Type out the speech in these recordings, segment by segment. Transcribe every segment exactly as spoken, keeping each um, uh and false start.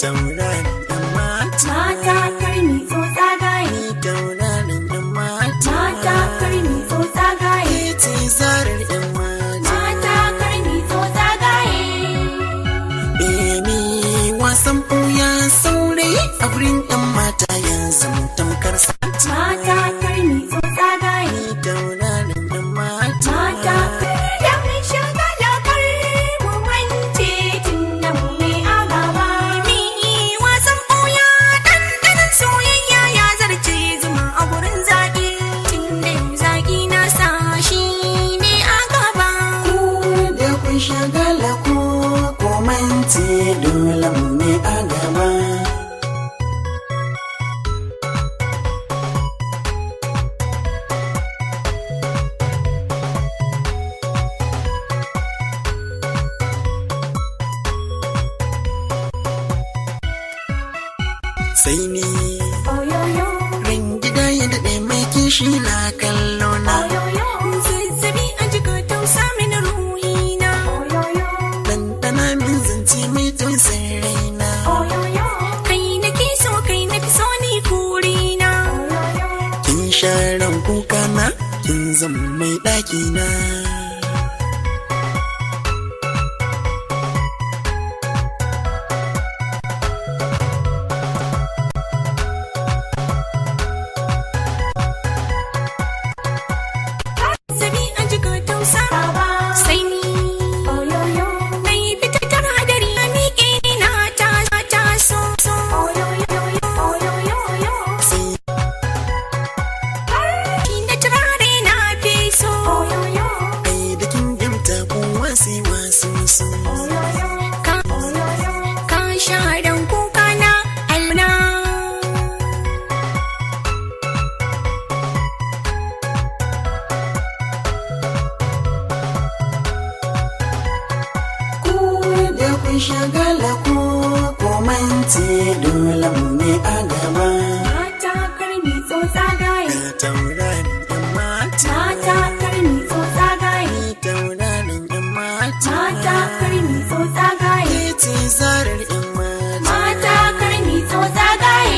tauraron ɗan mata. Mata karmi tsotsa gaye. Ni tauraron ɗan mata. Mata karmi tsotsa gaye. Ke ce zarar ɗan mata. Mata karmi tsotsa gaye. Beni wasan ɓuya saurayi a wurin ɗan mata yanzu tamkar sata. Mata karmi tsotsa gaye. Ni tauraron ɗan mata. Mata da mun shagala kar mu mance tun da mu ne a gaba. Ni wasan ɓuya ɗanɗanon soyayya ya zarce zuma a gurin zaƙi. Tun da yau zaƙi na sa shi ne a gaba. Da kun shagala ko ko mance dole mu ne a gaba. Sai ni Oyoyo, ran gida ya daɗe mai kishi na kallo na. oyoyo, zazzabi a jika tausa mini ruhina. Oyoyo, Ɗanɗana min zance mai tausayin raina. oyoyo, kai nake so kai nafi so ni kurina. Oyoyo, Kin sharan kuka na kin zama mai ɗaki na. zazzabi a jika tausa baba. Sai ni, oyoyo, mai fitattar hadari na miƙe ni na ta ta so so. Oyoyo, oyoyo, Sai shi da turare na fi so. Oyoyo, ai da kin gimta ko wasi wasu su. ka, ka sharan kuka na alna. Ku da kun shagala ko ko mance dole mu ne a gaba. Mata karmi tsotsa gaye. Ga tauraron ɗan mata. Mata karmi tsotsa gaye. Ni tauraron ɗan mata. Mata karmi tsotsa gaye. Ke ce zarar ɗan mata. Mata karmi tsotsa gaye.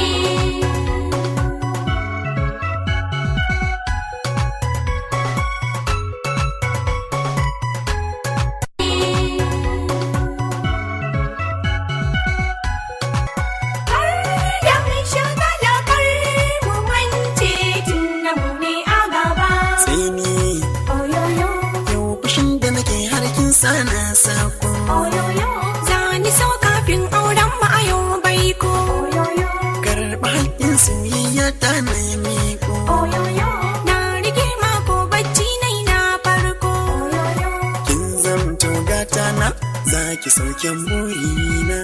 Da mun shagala kar mu mance tun da mu ne a gaba. Sai ni Oyoyo, yau fushin da nake har kin sana sako. oyoyo, za ni so kafin auren mu a yau baiko. Oyoyo, Karɓa haƙƙin soyayya ta na miko. oyoyo, na rike mako bacci nai na farko. Oyoyo, Kin zamto gata na za ki sauke burina.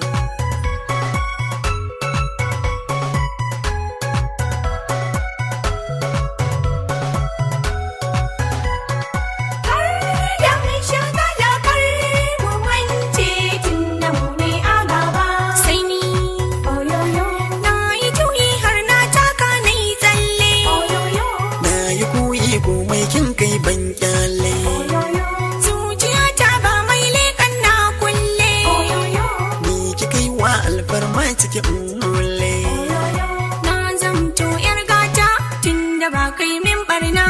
da mun shagala kar mu mance tun da mu ne a gaba. Sai ni, oyoyo, na yi juyi har na taka na yi tsalle. Oyoyo, Na yi koyi komai kin kai ban kyale. oyoyo, zuciyata ba mai leƙan na kulle. Oyoyo, Ni ki kai wa alfarma cike umule. na zamto 'yar gata tun da ba kai min barna.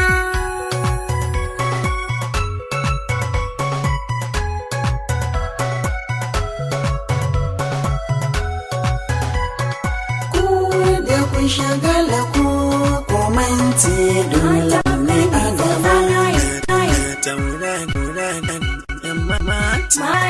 Ku da kun shagala ko ko mance dole mu ne a gaba. Ga tauraron ɗan mata.